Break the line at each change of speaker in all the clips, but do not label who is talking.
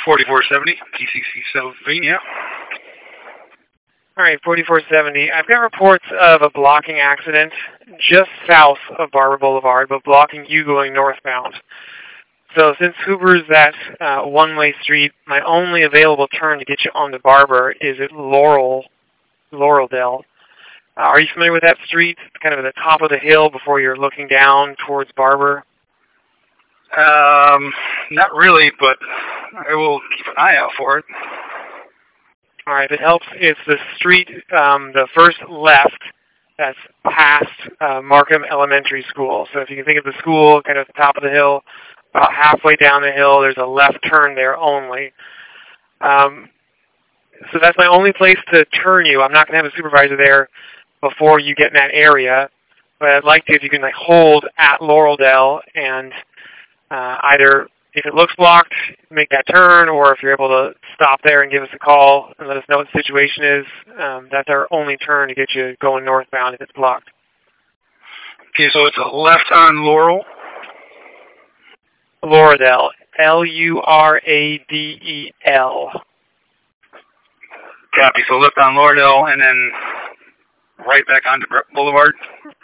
4470, PCC Sylvania.
All right, 4470. I've got reports of a blocking accident just south of Barber Boulevard, but blocking you going northbound. So since Hoover's that one-way street, my only available turn to get you onto Barber is at Laureldale. Are you familiar with that street? It's kind of at the top of the hill before you're looking down towards Barber.
Not really, but I will keep an eye out for it.
All right, if it helps, it's the street, the first left that's past Markham Elementary School. So if you can think of the school kind of at the top of the hill, about halfway down the hill, there's a left turn there only. So that's my only place to turn you. I'm not going to have a supervisor there before you get in that area, but I'd like to, if you can like hold at Laureldale and either if it looks blocked, make that turn, or if you're able to stop there and give us a call and let us know what the situation is. That's our only turn to get you going northbound if it's blocked.
Okay, so it's a left on Laurel?
Laureldale. L-U-R-A-D-E-L.
Copy, so left on Laureldale and then right back onto Boulevard?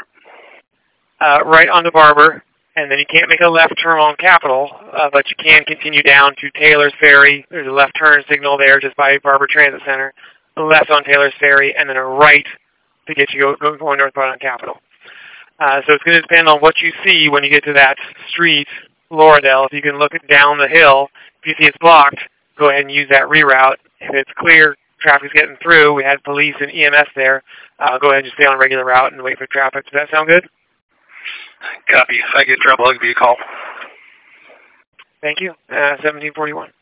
Right onto Barber. And then you can't make a left turn on Capitol, but you can continue down to Taylor's Ferry. There's a left turn signal there just by Barber Transit Center. A left on Taylor's Ferry, and then a right to get you going northbound on Capitol. So it's going to depend on what you see when you get to that street, Laureldale. If you can look down the hill, if you see it's blocked, go ahead and use that reroute. If it's clear, traffic's getting through, we had police and EMS there, go ahead and just stay on a regular route and wait for traffic. Does that sound good?
Copy. If I get in trouble, I'll give you a call.
Thank you. 1741.